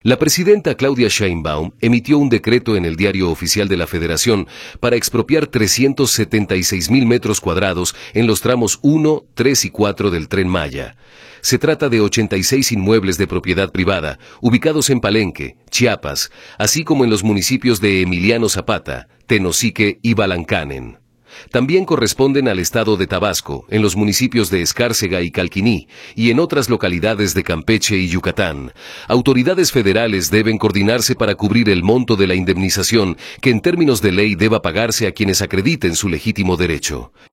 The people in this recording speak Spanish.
La presidenta Claudia Sheinbaum emitió un decreto en el Diario Oficial de la Federación para expropiar 376.000 metros cuadrados en los tramos 1, 3 y 4 del Tren Maya. Se trata de 86 inmuebles de propiedad privada, ubicados en Palenque, Chiapas, así como en los municipios de Emiliano Zapata, Tenosique y Balancanen. También corresponden al estado de Tabasco, en los municipios de Escárcega y Calquiní, y en otras localidades de Campeche y Yucatán. Autoridades federales deben coordinarse para cubrir el monto de la indemnización que en términos de ley deba pagarse a quienes acrediten su legítimo derecho.